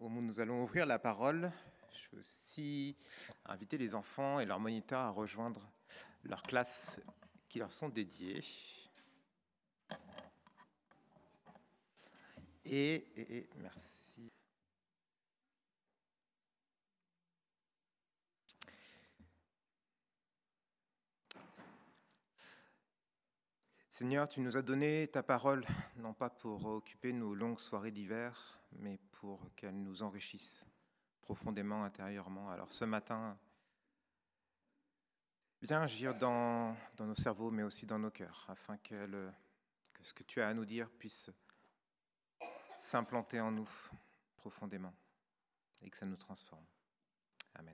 où nous allons ouvrir la parole, je veux aussi inviter les enfants et leurs moniteurs à rejoindre leurs classes qui leur sont dédiées. Et merci. Seigneur, tu nous as donné ta parole, non pas pour occuper nos longues soirées d'hiver, mais pour qu'elle nous enrichisse profondément, intérieurement. Alors ce matin, viens agir dans nos cerveaux, mais aussi dans nos cœurs, afin que ce que tu as à nous dire puisse s'implanter en nous profondément et que ça nous transforme. Amen.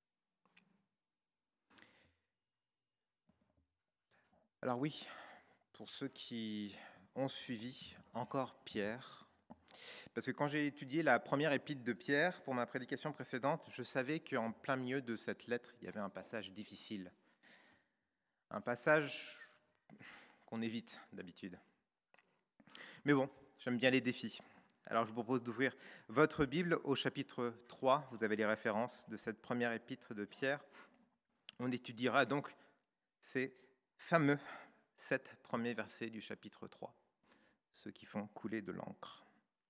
Alors oui, pour ceux qui ont suivi, encore Pierre, parce que quand j'ai étudié la première épître de Pierre pour ma prédication précédente, je savais qu'en plein milieu de cette lettre, il y avait un passage difficile. Un passage qu'on évite d'habitude. Mais bon, j'aime bien les défis. Alors je vous propose d'ouvrir votre Bible au chapitre 3. Vous avez les références de cette première épître de Pierre. On étudiera donc ces fameux 7 premiers versets du chapitre 3, ceux qui font couler de l'encre.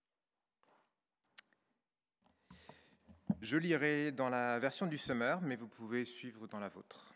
Je lirai dans la version du Semeur, mais vous pouvez suivre dans la vôtre.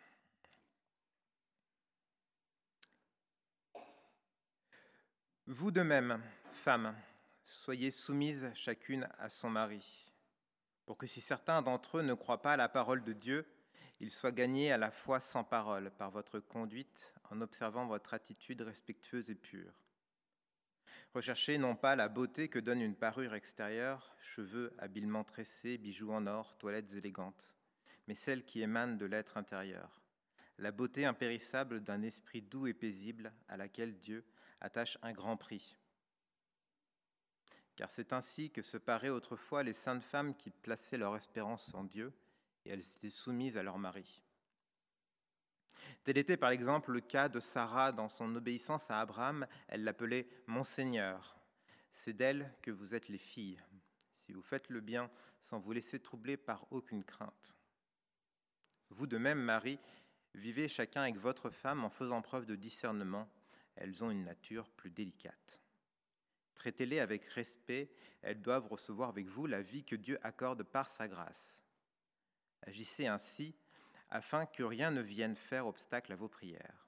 Vous de même, femmes, soyez soumises chacune à son mari, pour que si certains d'entre eux ne croient pas à la parole de Dieu, ils soient gagnés à la foi sans parole par votre conduite en observant votre attitude respectueuse et pure. Recherchez non pas la beauté que donne une parure extérieure, cheveux habilement tressés, bijoux en or, toilettes élégantes, mais celle qui émane de l'être intérieur, la beauté impérissable d'un esprit doux et paisible à laquelle Dieu attache un grand prix. Car c'est ainsi que se paraient autrefois les saintes femmes qui plaçaient leur espérance en Dieu, et elles étaient soumises à leur mari. Tel était par exemple le cas de Sarah dans son obéissance à Abraham. Elle l'appelait « Mon Seigneur ». C'est d'elle que vous êtes les filles, si vous faites le bien sans vous laisser troubler par aucune crainte. Vous de même, Marie, vivez chacun avec votre femme en faisant preuve de discernement. Elles ont une nature plus délicate. Traitez-les avec respect, elles doivent recevoir avec vous la vie que Dieu accorde par sa grâce. Agissez ainsi afin que rien ne vienne faire obstacle à vos prières.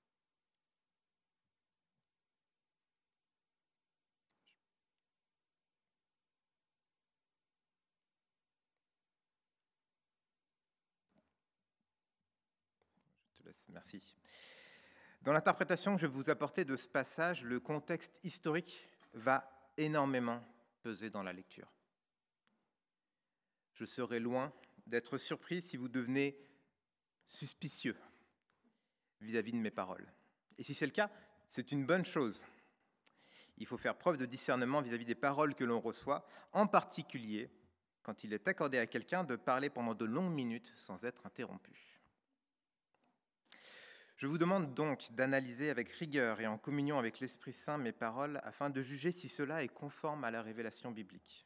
Je te laisse, merci. Dans l'interprétation que je vais vous apporter de ce passage, le contexte historique va énormément peser dans la lecture. Je serai loin d'être surpris si vous devenez suspicieux vis-à-vis de mes paroles. Et si c'est le cas, c'est une bonne chose. Il faut faire preuve de discernement vis-à-vis des paroles que l'on reçoit, en particulier quand il est accordé à quelqu'un de parler pendant de longues minutes sans être interrompu. Je vous demande donc d'analyser avec rigueur et en communion avec l'Esprit Saint mes paroles afin de juger si cela est conforme à la révélation biblique.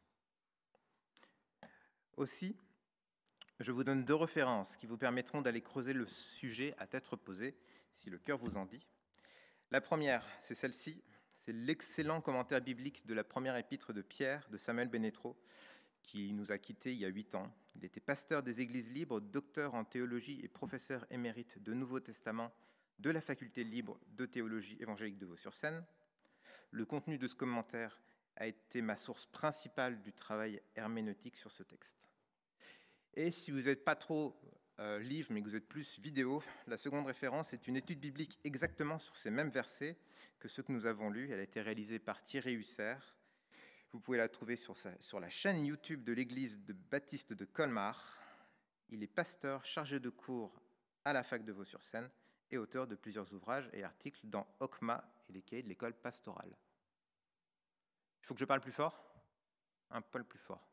Aussi, je vous donne 2 références qui vous permettront d'aller creuser le sujet à tête reposée, si le cœur vous en dit. La première, c'est celle-ci, c'est l'excellent commentaire biblique de la première épître de Pierre, de Samuel Benetro, qui nous a quittés il y a 8 ans. Il était pasteur des Églises libres, docteur en théologie et professeur émérite de Nouveau Testament de la faculté libre de théologie évangélique de Vaux-sur-Seine. Le contenu de ce commentaire a été ma source principale du travail herméneutique sur ce texte. Et si vous n'êtes pas trop livre, mais que vous êtes plus vidéo, la seconde référence est une étude biblique exactement sur ces mêmes versets que ceux que nous avons lus. Elle a été réalisée par Thierry Husser. Vous pouvez la trouver sur la chaîne YouTube de l'église de Baptiste de Colmar. Il est pasteur chargé de cours à la fac de Vaux-sur-Seine et auteur de plusieurs ouvrages et articles dans OCMA et les cahiers de l'école pastorale. Il faut que je parle plus fort ? Un poil plus fort.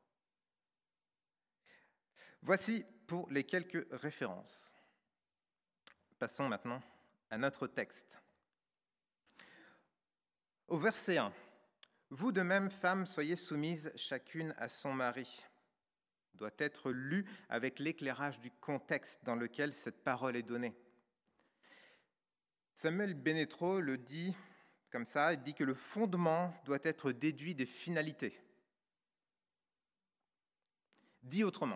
Voici pour les quelques références. Passons maintenant à notre texte. Au verset 1, Vous de même, femmes, soyez soumises chacune à son mari, doit être lu avec l'éclairage du contexte dans lequel cette parole est donnée. Samuel Benetro le dit comme ça, il dit que le fondement doit être déduit des finalités. Dit autrement,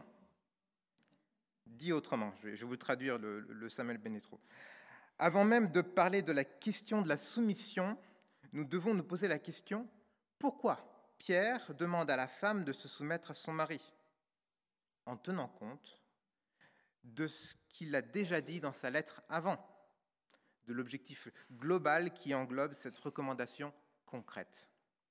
je vais vous traduire le Samuel Benetro. Avant même de parler de la question de la soumission, nous devons nous poser la question, pourquoi Pierre demande à la femme de se soumettre à son mari, en tenant compte de ce qu'il a déjà dit dans sa lettre avant, de l'objectif global qui englobe cette recommandation concrète.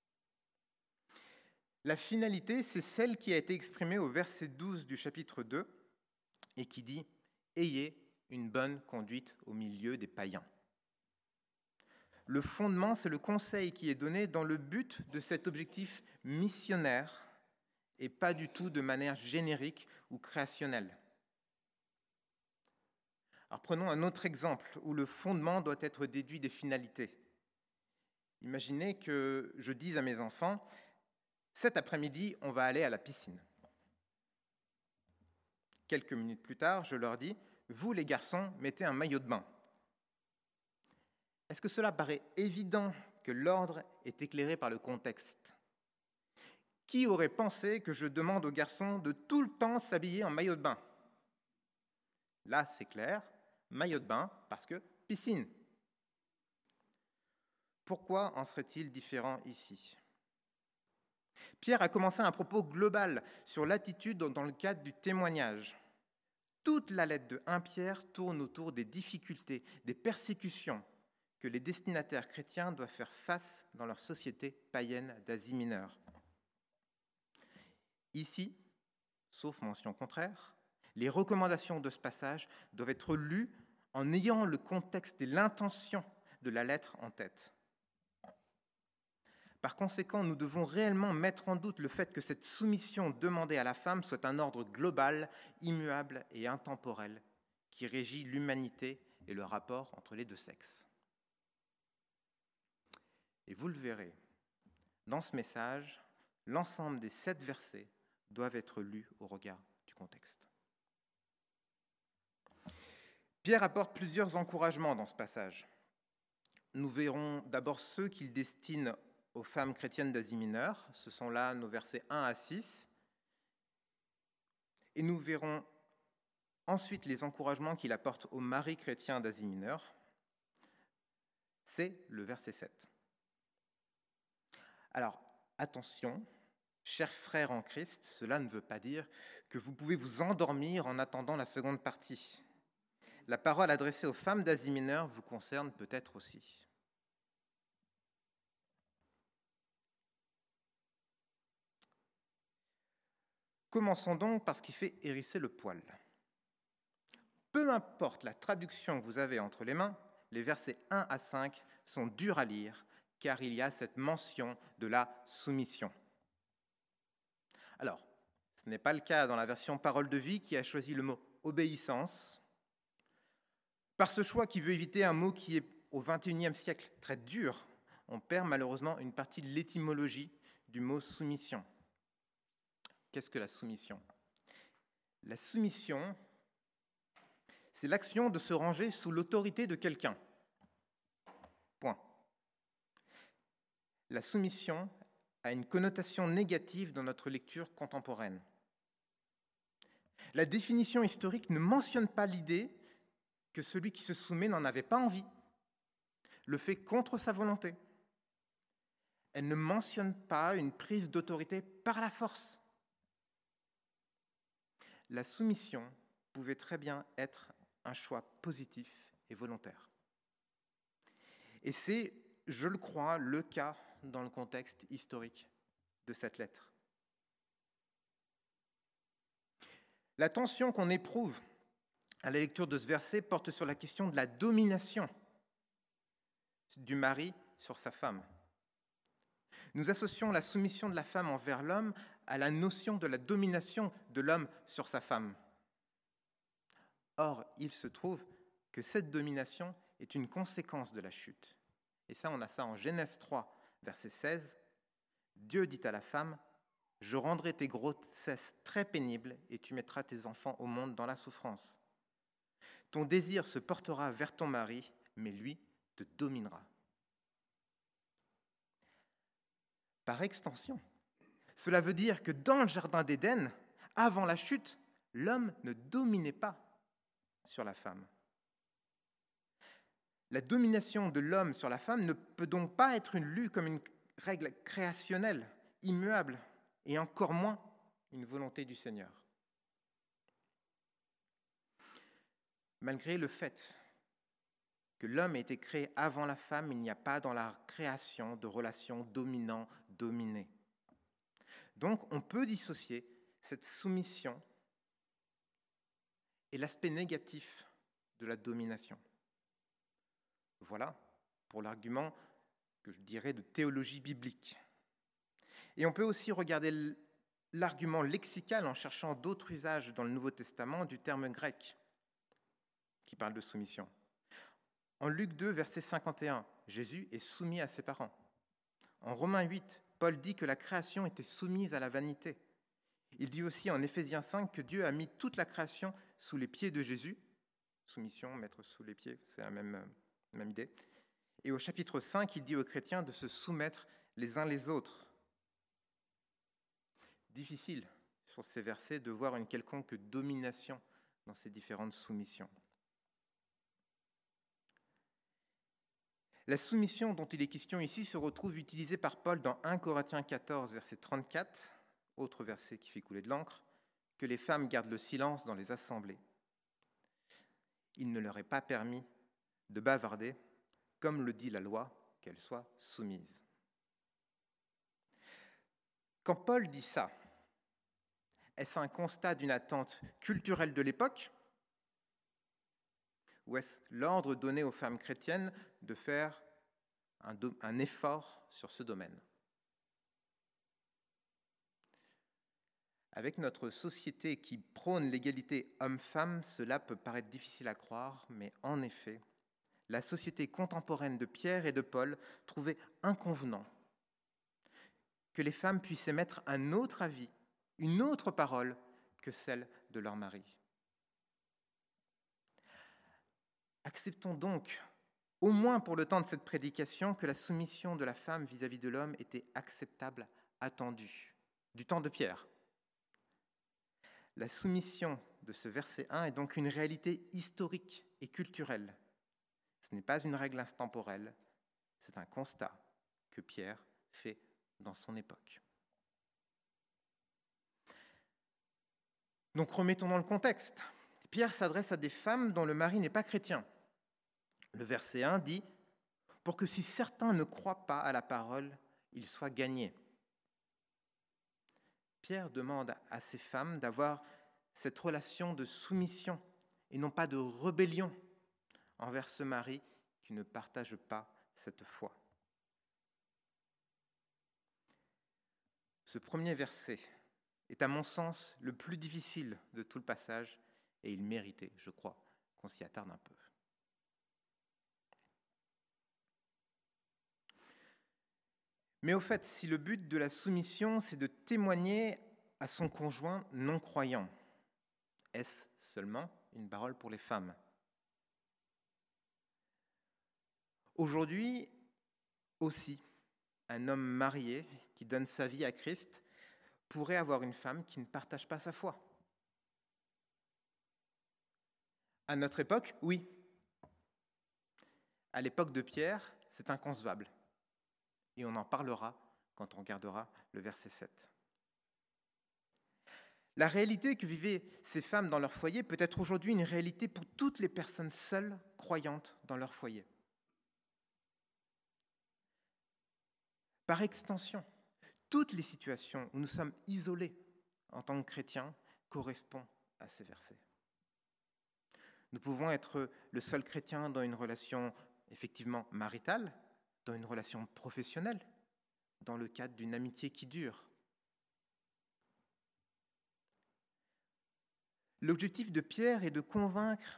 La finalité, c'est celle qui a été exprimée au verset 12 du chapitre 2 et qui dit « Ayez une bonne conduite au milieu des païens ». Le fondement, c'est le conseil qui est donné dans le but de cet objectif missionnaire et pas du tout de manière générique ou créationnelle. Alors prenons un autre exemple où le fondement doit être déduit des finalités. Imaginez que je dise à mes enfants « Cet après-midi, on va aller à la piscine ». Quelques minutes plus tard, je leur dis « Vous, les garçons, mettez un maillot de bain ». Est-ce que cela paraît évident que l'ordre est éclairé par le contexte ? Qui aurait pensé que je demande aux garçons de tout le temps s'habiller en maillot de bain ? Là, c'est clair, maillot de bain parce que piscine. Pourquoi en serait-il différent ici ? Pierre a commencé un propos global sur l'attitude dans le cadre du témoignage. Toute la lettre de 1 Pierre tourne autour des difficultés, des persécutions que les destinataires chrétiens doivent faire face dans leur société païenne d'Asie mineure. Ici, sauf mention contraire, les recommandations de ce passage doivent être lues en ayant le contexte et l'intention de la lettre en tête. Par conséquent, nous devons réellement mettre en doute le fait que cette soumission demandée à la femme soit un ordre global, immuable et intemporel qui régit l'humanité et le rapport entre les deux sexes. Et vous le verrez, dans ce message, l'ensemble des 7 versets doivent être lus au regard du contexte. Pierre apporte plusieurs encouragements dans ce passage. Nous verrons d'abord ceux qu'il destine aux femmes chrétiennes d'Asie mineure. Ce sont là nos versets 1 à 6. Et nous verrons ensuite les encouragements qu'il apporte aux maris chrétiens d'Asie mineure. C'est le verset 7. Alors, attention, chers frères en Christ, cela ne veut pas dire que vous pouvez vous endormir en attendant la seconde partie. La parole adressée aux femmes d'Asie mineure vous concerne peut-être aussi. Commençons donc par ce qui fait hérisser le poil. Peu importe la traduction que vous avez entre les mains, les versets 1 à 5 sont durs à lire, car il y a cette mention de la soumission. Alors, ce n'est pas le cas dans la version Parole de vie qui a choisi le mot « obéissance ». Par ce choix qui veut éviter un mot qui est au XXIe siècle très dur, on perd malheureusement une partie de l'étymologie du mot « soumission ». Qu'est-ce que la soumission ? La soumission, c'est l'action de se ranger sous l'autorité de quelqu'un. Point. La soumission a une connotation négative dans notre lecture contemporaine. La définition historique ne mentionne pas l'idée que celui qui se soumet n'en avait pas envie, le fait contre sa volonté. Elle ne mentionne pas une prise d'autorité par la force. La soumission pouvait très bien être un choix positif et volontaire. Et c'est, je le crois, le cas dans le contexte historique de cette lettre. La tension qu'on éprouve à la lecture de ce verset porte sur la question de la domination du mari sur sa femme. Nous associons la soumission de la femme envers l'homme à la notion de la domination de l'homme sur sa femme. Or, il se trouve que cette domination est une conséquence de la chute. Et ça, on a ça en Genèse 3, verset 16. Dieu dit à la femme, « Je rendrai tes grossesses très pénibles et tu mettras tes enfants au monde dans la souffrance. Ton désir se portera vers ton mari, mais lui te dominera. » Par extension, cela veut dire que dans le jardin d'Éden, avant la chute, l'homme ne dominait pas sur la femme. La domination de l'homme sur la femme ne peut donc pas être lue comme une règle créationnelle, immuable, et encore moins une volonté du Seigneur. Malgré le fait que l'homme ait été créé avant la femme, il n'y a pas dans la création de relation dominant-dominé. Donc, on peut dissocier cette soumission et l'aspect négatif de la domination. Voilà pour l'argument que je dirais de théologie biblique. Et on peut aussi regarder l'argument lexical en cherchant d'autres usages dans le Nouveau Testament du terme grec qui parle de soumission. En Luc 2, verset 51, Jésus est soumis à ses parents. En Romains 8, Paul dit que la création était soumise à la vanité. Il dit aussi en Éphésiens 5 que Dieu a mis toute la création sous les pieds de Jésus. Soumission, mettre sous les pieds, c'est la même idée. Et au chapitre 5, il dit aux chrétiens de se soumettre les uns les autres. Difficile, sur ces versets, de voir une quelconque domination dans ces différentes soumissions. La soumission dont il est question ici se retrouve utilisée par Paul dans 1 Corinthiens 14, verset 34, autre verset qui fait couler de l'encre, que les femmes gardent le silence dans les assemblées. Il ne leur est pas permis de bavarder, comme le dit la loi, qu'elles soient soumises. Quand Paul dit ça, est-ce un constat d'une attente culturelle de l'époque ? Ou est-ce l'ordre donné aux femmes chrétiennes de faire un effort sur ce domaine ? Avec notre société qui prône l'égalité homme-femme, cela peut paraître difficile à croire, mais en effet, la société contemporaine de Pierre et de Paul trouvait inconvenant que les femmes puissent émettre un autre avis, une autre parole que celle de leur mari. Acceptons donc, au moins pour le temps de cette prédication, que la soumission de la femme vis-à-vis de l'homme était acceptable, attendue, du temps de Pierre. La soumission de ce verset 1 est donc une réalité historique et culturelle. Ce n'est pas une règle intemporelle, c'est un constat que Pierre fait dans son époque. Donc remettons dans le contexte. Pierre s'adresse à des femmes dont le mari n'est pas chrétien. Le verset 1 dit « Pour que si certains ne croient pas à la parole, ils soient gagnés ». Pierre demande à ces femmes d'avoir cette relation de soumission et non pas de rébellion envers ce mari qui ne partage pas cette foi. Ce premier verset est à mon sens le plus difficile de tout le passage et il méritait, je crois, qu'on s'y attarde un peu. Mais au fait, si le but de la soumission, c'est de témoigner à son conjoint non-croyant, est-ce seulement une parole pour les femmes ? Aujourd'hui aussi, un homme marié qui donne sa vie à Christ pourrait avoir une femme qui ne partage pas sa foi. À notre époque, oui. À l'époque de Pierre, c'est inconcevable. Et on en parlera quand on regardera le verset 7. La réalité que vivaient ces femmes dans leur foyer peut être aujourd'hui une réalité pour toutes les personnes seules croyantes dans leur foyer. Par extension, toutes les situations où nous sommes isolés en tant que chrétiens correspondent à ces versets. Nous pouvons être le seul chrétien dans une relation effectivement maritale, dans une relation professionnelle, dans le cadre d'une amitié qui dure. L'objectif de Pierre est de convaincre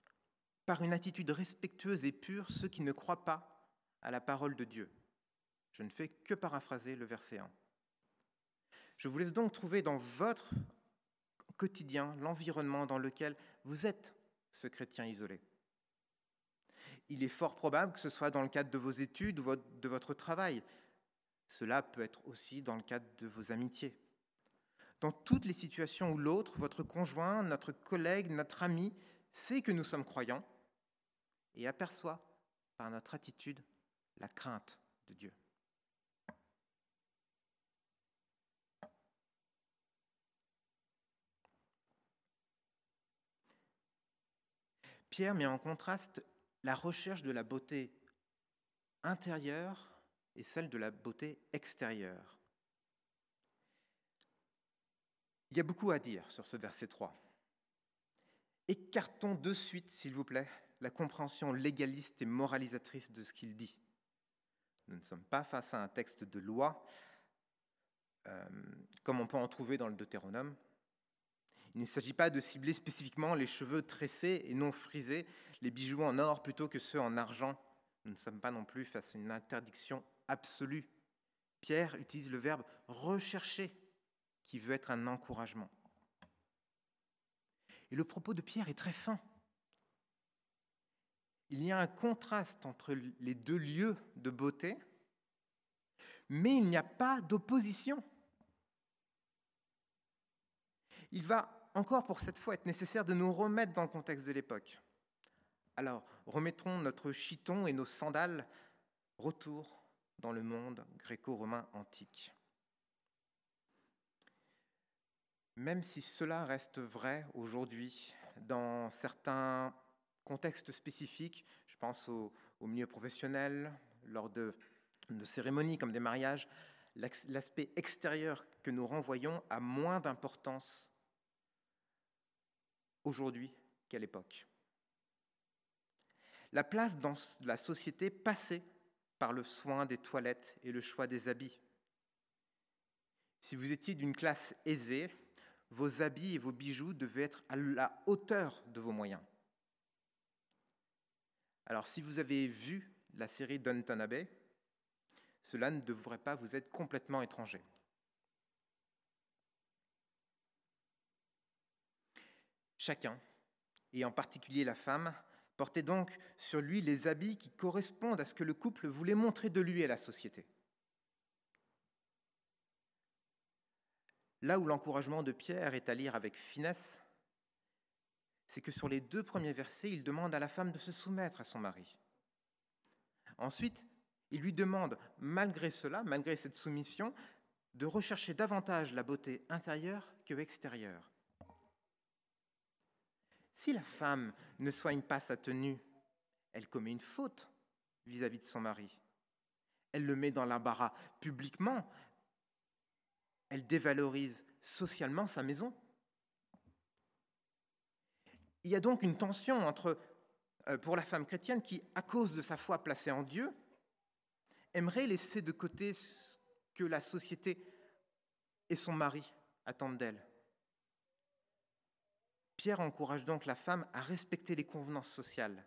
par une attitude respectueuse et pure ceux qui ne croient pas à la parole de Dieu. Je ne fais que paraphraser le verset 1. Je vous laisse donc trouver dans votre quotidien l'environnement dans lequel vous êtes ce chrétien isolé. Il est fort probable que ce soit dans le cadre de vos études ou de votre travail. Cela peut être aussi dans le cadre de vos amitiés. Dans toutes les situations où l'autre, votre conjoint, notre collègue, notre ami, sait que nous sommes croyants et aperçoit par notre attitude la crainte de Dieu. Pierre met en contraste la recherche de la beauté intérieure et celle de la beauté extérieure. Il y a beaucoup à dire sur ce verset 3. Écartons de suite, s'il vous plaît, la compréhension légaliste et moralisatrice de ce qu'il dit. Nous ne sommes pas face à un texte de loi, comme on peut en trouver dans le Deutéronome. Il ne s'agit pas de cibler spécifiquement les cheveux tressés et non frisés, les bijoux en or plutôt que ceux en argent. Nous ne sommes pas non plus face à une interdiction absolue. Pierre utilise le verbe « rechercher » qui veut être un encouragement. Et le propos de Pierre est très fin. Il y a un contraste entre les deux lieux de beauté, mais il n'y a pas d'opposition. Il va encore pour cette fois être nécessaire de nous remettre dans le contexte de l'époque. Alors, remettrons notre chiton et nos sandales, retour dans le monde gréco-romain antique. Même si cela reste vrai aujourd'hui, dans certains contextes spécifiques, je pense au milieu professionnel, lors de cérémonies comme des mariages, l'aspect extérieur que nous renvoyons a moins d'importance aujourd'hui qu'à l'époque. La place dans la société passait par le soin des toilettes et le choix des habits. Si vous étiez d'une classe aisée, vos habits et vos bijoux devaient être à la hauteur de vos moyens. Alors, si vous avez vu la série Downton Abbey, cela ne devrait pas vous être complètement étranger. Chacun, et en particulier la femme, portait donc sur lui les habits qui correspondent à ce que le couple voulait montrer de lui à la société. Là où l'encouragement de Pierre est à lire avec finesse, c'est que sur les 2 premiers versets, il demande à la femme de se soumettre à son mari. Ensuite, il lui demande, malgré cela, malgré cette soumission, de rechercher davantage la beauté intérieure que extérieure. Si la femme ne soigne pas sa tenue, elle commet une faute vis-à-vis de son mari. Elle le met dans l'embarras publiquement. Elle dévalorise socialement sa maison. Il y a donc une tension pour la femme chrétienne qui, à cause de sa foi placée en Dieu, aimerait laisser de côté ce que la société et son mari attendent d'elle. Pierre encourage donc la femme à respecter les convenances sociales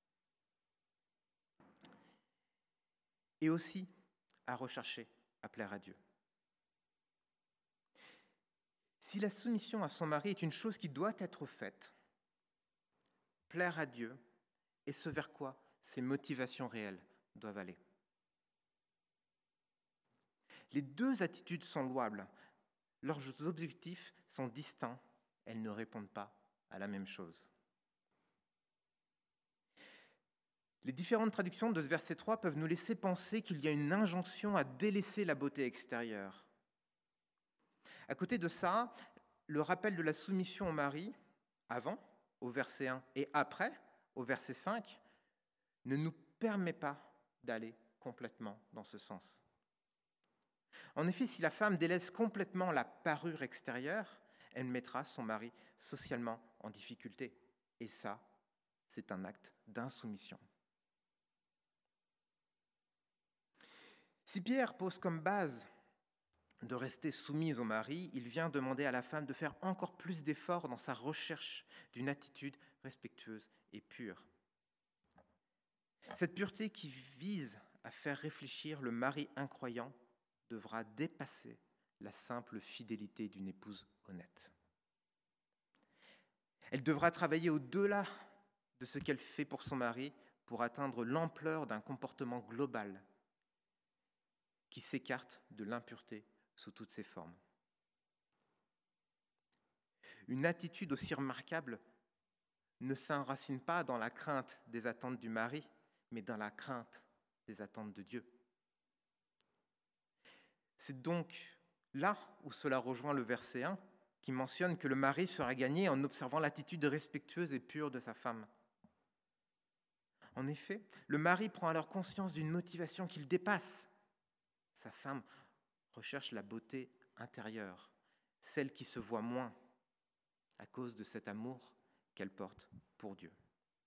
et aussi à rechercher à plaire à Dieu. Si la soumission à son mari est une chose qui doit être faite, plaire à Dieu est ce vers quoi ses motivations réelles doivent aller. Les 2 attitudes sont louables. Leurs objectifs sont distincts. Elles ne répondent pas à la même chose. Les différentes traductions de ce verset 3 peuvent nous laisser penser qu'il y a une injonction à délaisser la beauté extérieure. À côté de ça, le rappel de la soumission au mari, avant, au verset 1, et après, au verset 5, ne nous permet pas d'aller complètement dans ce sens. En effet, si la femme délaisse complètement la parure extérieure, elle mettra son mari socialement en difficulté. Et ça, c'est un acte d'insoumission. Si Pierre pose comme base de rester soumise au mari, il vient demander à la femme de faire encore plus d'efforts dans sa recherche d'une attitude respectueuse et pure. Cette pureté qui vise à faire réfléchir le mari incroyant devra dépasser la simple fidélité d'une épouse honnête. Elle devra travailler au-delà de ce qu'elle fait pour son mari pour atteindre l'ampleur d'un comportement global qui s'écarte de l'impureté sous toutes ses formes. Une attitude aussi remarquable ne s'enracine pas dans la crainte des attentes du mari, mais dans la crainte des attentes de Dieu. C'est donc là où cela rejoint le verset 1, qui mentionne que le mari sera gagné en observant l'attitude respectueuse et pure de sa femme. En effet, le mari prend alors conscience d'une motivation qu'il dépasse. Sa femme recherche la beauté intérieure, celle qui se voit moins à cause de cet amour qu'elle porte pour Dieu.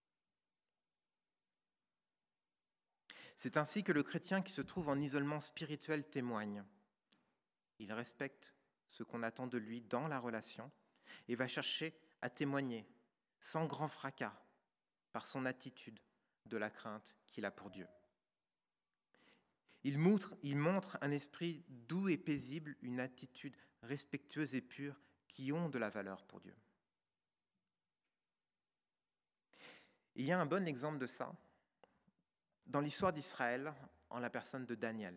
C'est ainsi que le chrétien qui se trouve en isolement spirituel témoigne. Il respecte ce qu'on attend de lui dans la relation et va chercher à témoigner sans grand fracas par son attitude de la crainte qu'il a pour Dieu. Il montre un esprit doux et paisible, une attitude respectueuse et pure qui ont de la valeur pour Dieu. Il y a un bon exemple de ça dans l'histoire d'Israël en la personne de Daniel.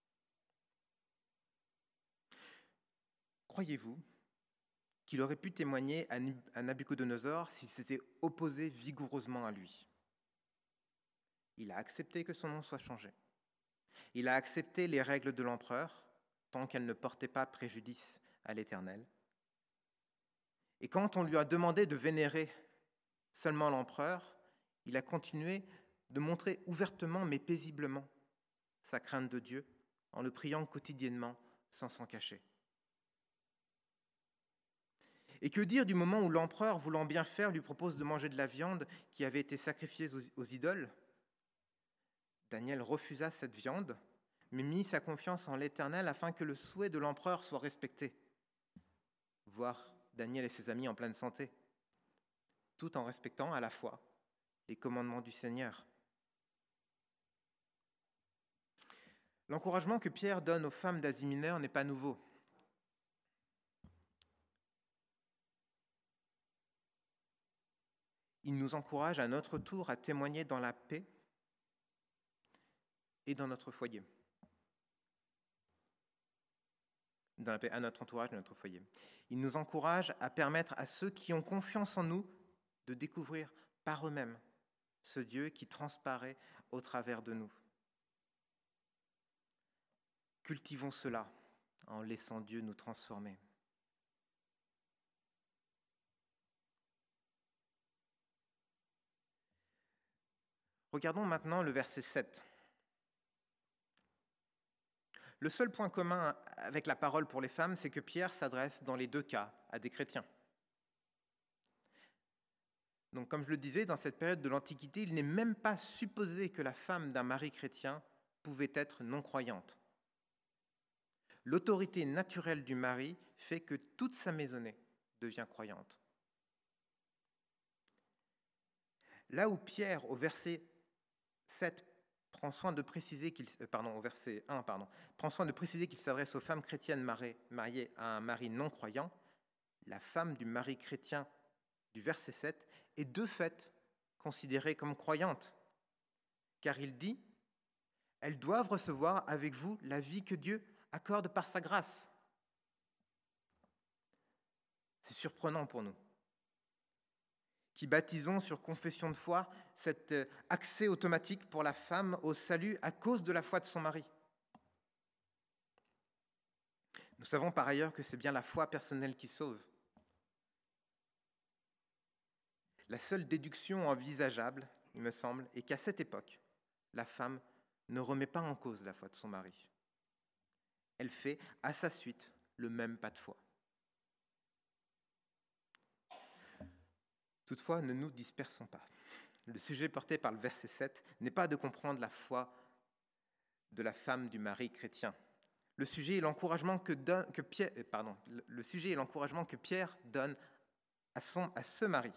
Croyez-vous qu'il aurait pu témoigner à Nabuchodonosor s'il s'était opposé vigoureusement à lui? Il a accepté que son nom soit changé. Il a accepté les règles de l'empereur tant qu'elles ne portaient pas préjudice à l'Éternel. Et quand on lui a demandé de vénérer seulement l'empereur, il a continué de montrer ouvertement mais paisiblement sa crainte de Dieu en le priant quotidiennement sans s'en cacher. Et que dire du moment où l'empereur, voulant bien faire, lui propose de manger de la viande qui avait été sacrifiée aux idoles? Daniel refusa cette viande, mais mit sa confiance en l'Éternel afin que le souhait de l'empereur soit respecté. Voir Daniel et ses amis en pleine santé, tout en respectant à la fois les commandements du Seigneur. L'encouragement que Pierre donne aux femmes d'Asie mineure n'est pas nouveau. Il nous encourage à notre tour à témoigner dans la paix et dans notre foyer. Dans la paix à notre entourage, de notre foyer. Il nous encourage à permettre à ceux qui ont confiance en nous de découvrir par eux-mêmes ce Dieu qui transparaît au travers de nous. Cultivons cela en laissant Dieu nous transformer. Regardons maintenant le verset 7. Le seul point commun avec la parole pour les femmes, c'est que Pierre s'adresse dans les deux cas à des chrétiens. Donc, comme je le disais, dans cette période de l'Antiquité, il n'est même pas supposé que la femme d'un mari chrétien pouvait être non-croyante. L'autorité naturelle du mari fait que toute sa maisonnée devient croyante. Là où Pierre, au verset 7, prend soin de préciser au verset 1, prend soin de préciser qu'il s'adresse aux femmes chrétiennes mariées à un mari non-croyant, la femme du mari chrétien du verset 7 est de fait considérée comme croyante, car il dit « Elles doivent recevoir avec vous la vie que Dieu accorde par sa grâce. » C'est surprenant pour nous, qui baptisons sur confession de foi cet accès automatique pour la femme au salut à cause de la foi de son mari. Nous savons par ailleurs que c'est bien la foi personnelle qui sauve. La seule déduction envisageable, il me semble, est qu'à cette époque, la femme ne remet pas en cause la foi de son mari. Elle fait à sa suite le même pas de foi. Toutefois, ne nous dispersons pas. Le sujet porté par le verset 7 n'est pas de comprendre la foi de la femme du mari chrétien. Le sujet est l'encouragement que Pierre donne à ce mari.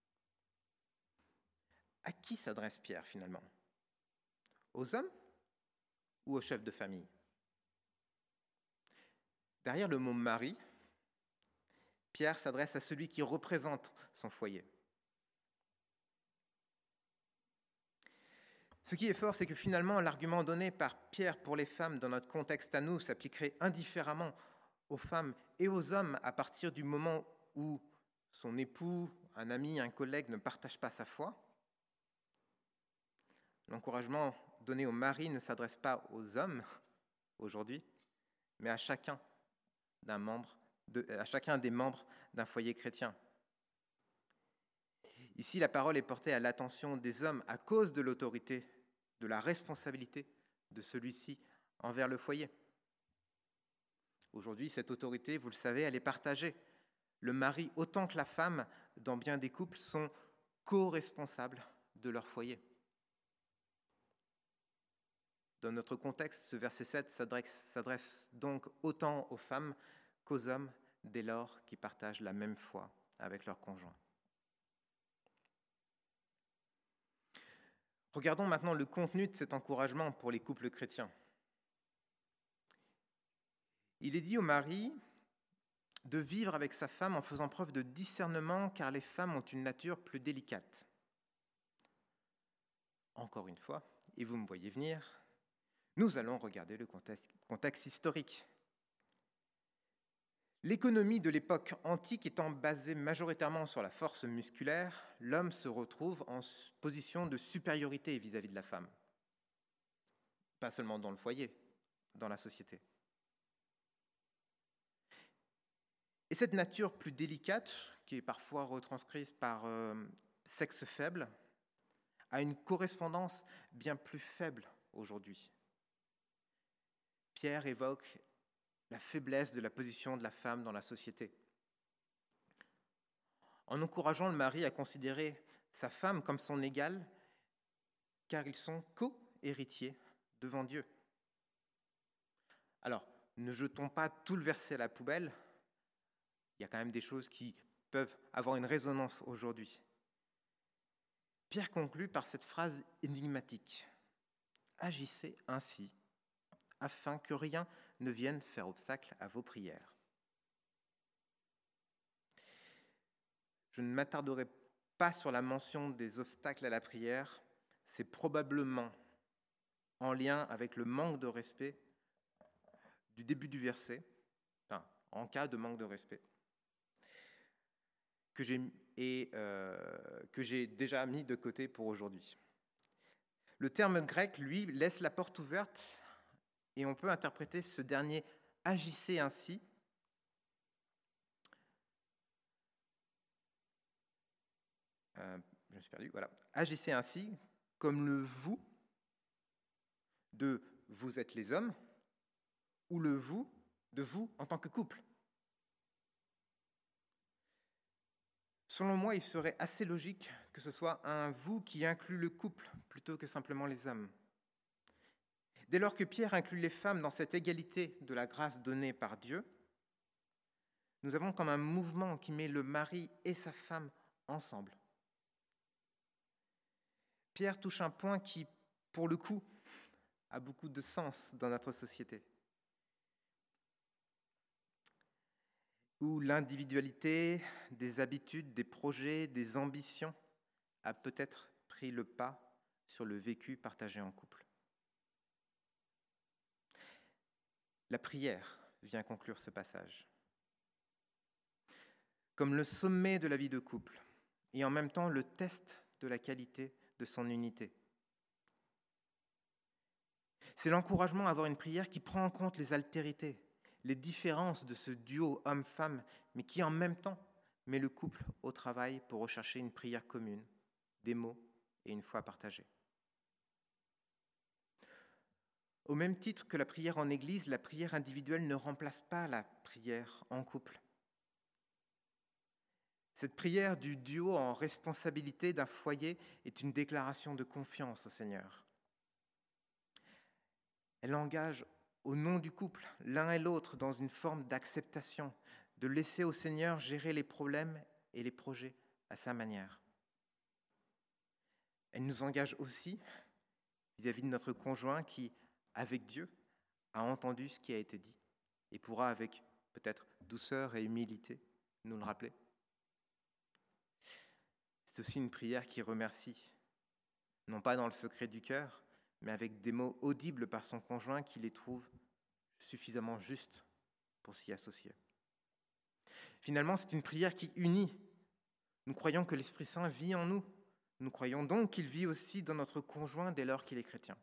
À qui s'adresse Pierre finalement? Aux hommes ou au chef de famille. Derrière le mot mari, Pierre s'adresse à celui qui représente son foyer. Ce qui est fort, c'est que finalement, l'argument donné par Pierre pour les femmes dans notre contexte à nous s'appliquerait indifféremment aux femmes et aux hommes à partir du moment où son époux, un ami, un collègue ne partage pas sa foi. L'encouragement donné aux maris ne s'adresse pas aux hommes aujourd'hui, mais à chacun des membres d'un foyer chrétien. Ici, la parole est portée à l'attention des hommes à cause de l'autorité, de la responsabilité de celui-ci envers le foyer. Aujourd'hui, cette autorité, vous le savez, elle est partagée. Le mari, autant que la femme, dans bien des couples, sont co-responsables de leur foyer. Dans notre contexte, ce verset 7 s'adresse donc autant aux femmes qu'aux hommes, dès lors qu'ils partagent la même foi avec leur conjoint. Regardons maintenant le contenu de cet encouragement pour les couples chrétiens. Il est dit au mari de vivre avec sa femme en faisant preuve de discernement, car les femmes ont une nature plus délicate. Encore une fois, et vous me voyez venir, nous allons regarder le contexte historique. L'économie de l'époque antique étant basée majoritairement sur la force musculaire, l'homme se retrouve en position de supériorité vis-à-vis de la femme. Pas seulement dans le foyer, dans la société. Et cette nature plus délicate, qui est parfois retranscrite par sexe faible, a une correspondance bien plus faible aujourd'hui. Pierre évoque la faiblesse de la position de la femme dans la société. En encourageant le mari à considérer sa femme comme son égale, car ils sont co-héritiers devant Dieu. Alors, ne jetons pas tout le verset à la poubelle, il y a quand même des choses qui peuvent avoir une résonance aujourd'hui. Pierre conclut par cette phrase énigmatique. « Agissez ainsi, afin que rien ne vienne faire obstacle à vos prières. » Je ne m'attarderai pas sur la mention des obstacles à la prière, c'est probablement en lien avec le manque de respect du début du verset, enfin, en cas de manque de respect, que j'ai déjà mis de côté pour aujourd'hui. Le terme grec, lui, laisse la porte ouverte et on peut interpréter ce dernier « agissez ainsi » je me suis perdu, voilà. Agissez ainsi comme le « vous » de « vous êtes les hommes » ou le « vous » de « vous » en tant que couple. Selon moi, il serait assez logique que ce soit un « vous » qui inclut le couple plutôt que simplement les hommes. Dès lors que Pierre inclut les femmes dans cette égalité de la grâce donnée par Dieu, nous avons comme un mouvement qui met le mari et sa femme ensemble. Pierre touche un point qui, pour le coup, a beaucoup de sens dans notre société, où l'individualité des habitudes, des projets, des ambitions a peut-être pris le pas sur le vécu partagé en couple. La prière vient conclure ce passage. Comme le sommet de la vie de couple, et en même temps le test de la qualité de son unité. C'est l'encouragement à avoir une prière qui prend en compte les altérités, les différences de ce duo homme-femme, mais qui en même temps met le couple au travail pour rechercher une prière commune, des mots et une foi partagée. Au même titre que la prière en Église, la prière individuelle ne remplace pas la prière en couple. Cette prière du duo en responsabilité d'un foyer est une déclaration de confiance au Seigneur. Elle engage au nom du couple, l'un et l'autre, dans une forme d'acceptation, de laisser au Seigneur gérer les problèmes et les projets à sa manière. Elle nous engage aussi vis-à-vis de notre conjoint qui, avec Dieu, a entendu ce qui a été dit et pourra, avec peut-être douceur et humilité, nous le rappeler. C'est aussi une prière qui remercie, non pas dans le secret du cœur, mais avec des mots audibles par son conjoint qui les trouve suffisamment justes pour s'y associer. Finalement, c'est une prière qui unit. Nous croyons que l'Esprit Saint vit en nous. Nous croyons donc qu'il vit aussi dans notre conjoint dès lors qu'il est chrétien.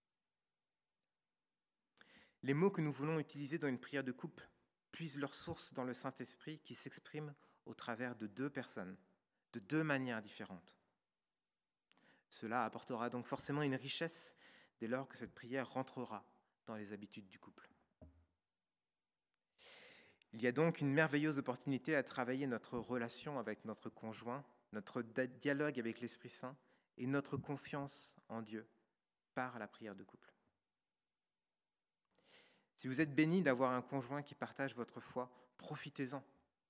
Les mots que nous voulons utiliser dans une prière de couple puisent leur source dans le Saint-Esprit qui s'exprime au travers de deux personnes, de deux manières différentes. Cela apportera donc forcément une richesse dès lors que cette prière rentrera dans les habitudes du couple. Il y a donc une merveilleuse opportunité à travailler notre relation avec notre conjoint, notre dialogue avec l'Esprit Saint et notre confiance en Dieu par la prière de couple. Si vous êtes béni d'avoir un conjoint qui partage votre foi, profitez-en.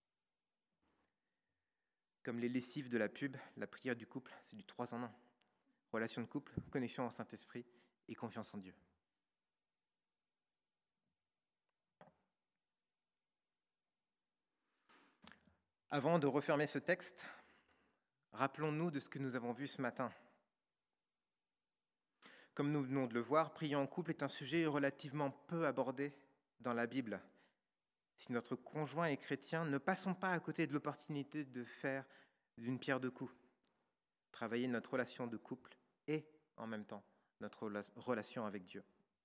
Comme les lessives de la pub, la prière du couple, c'est du 3 en 1. Relation de couple, connexion au Saint-Esprit et confiance en Dieu. Avant de refermer ce texte, rappelons-nous de ce que nous avons vu ce matin. Comme nous venons de le voir, prier en couple est un sujet relativement peu abordé dans la Bible. Si notre conjoint est chrétien, ne passons pas à côté de l'opportunité de faire d'une pierre deux coups. Travailler notre relation de couple et, en même temps, notre relation avec Dieu.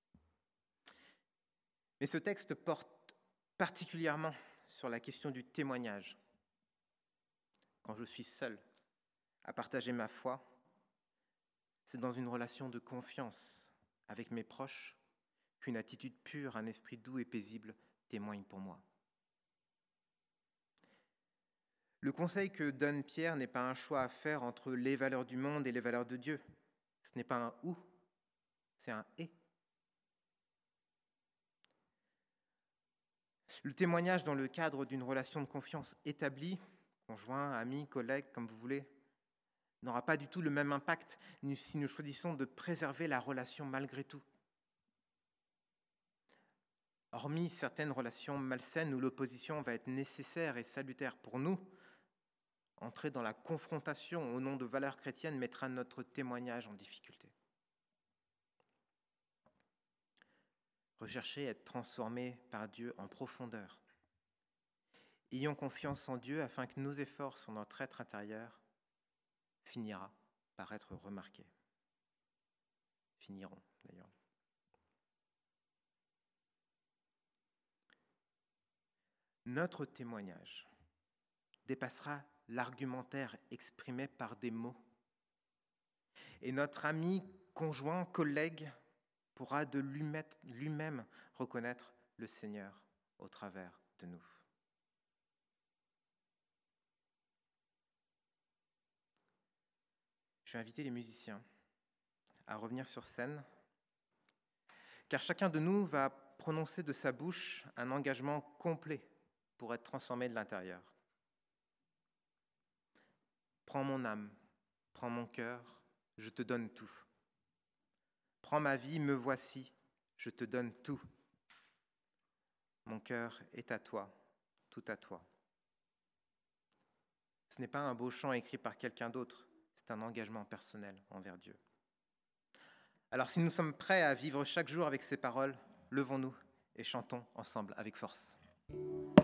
Mais ce texte porte particulièrement sur la question du témoignage. Quand je suis seul à partager ma foi, c'est dans une relation de confiance avec mes proches qu'une attitude pure, un esprit doux et paisible témoigne pour moi. Le conseil que donne Pierre n'est pas un choix à faire entre les valeurs du monde et les valeurs de Dieu. Ce n'est pas un « ou », c'est un « et ». Le témoignage dans le cadre d'une relation de confiance établie, conjoint, ami, collègue, comme vous voulez, n'aura pas du tout le même impact si nous choisissons de préserver la relation malgré tout. Hormis certaines relations malsaines où l'opposition va être nécessaire et salutaire pour nous, entrer dans la confrontation au nom de valeurs chrétiennes mettra notre témoignage en difficulté. Recherchez à être transformés par Dieu en profondeur. Ayons confiance en Dieu afin que nos efforts sur notre être intérieur finira par être remarqués. Finiront d'ailleurs. Notre témoignage dépassera l'argumentaire exprimé par des mots. Et notre ami, conjoint, collègue pourra de lui-même reconnaître le Seigneur au travers de nous. Je vais inviter les musiciens à revenir sur scène, car chacun de nous va prononcer de sa bouche un engagement complet pour être transformé de l'intérieur. Prends mon âme, prends mon cœur, je te donne tout. Prends ma vie, me voici, je te donne tout. Mon cœur est à toi, tout à toi. Ce n'est pas un beau chant écrit par quelqu'un d'autre, c'est un engagement personnel envers Dieu. Alors si nous sommes prêts à vivre chaque jour avec ces paroles, levons-nous et chantons ensemble avec force.